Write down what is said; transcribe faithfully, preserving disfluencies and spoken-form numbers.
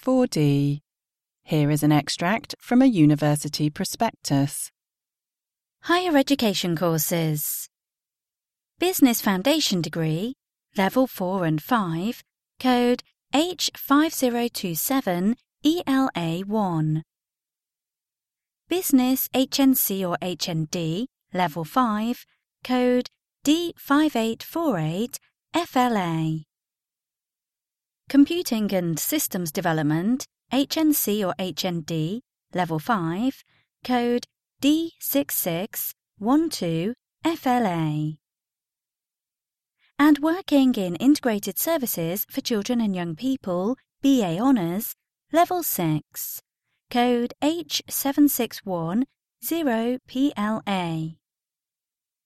four D. Here is an extract from a university prospectus. Higher education courses. Business Foundation Degree, Level four and five, Code H five zero two seven E L A one. Business H N C or H N D, Level five, Code D five eight four eight F L A. Computing and Systems Development, H N C or H N D, Level five, Code D six six one two F L A. And working in Integrated Services for Children and Young People, B A Honours, Level six, Code H seven six one zero P L A.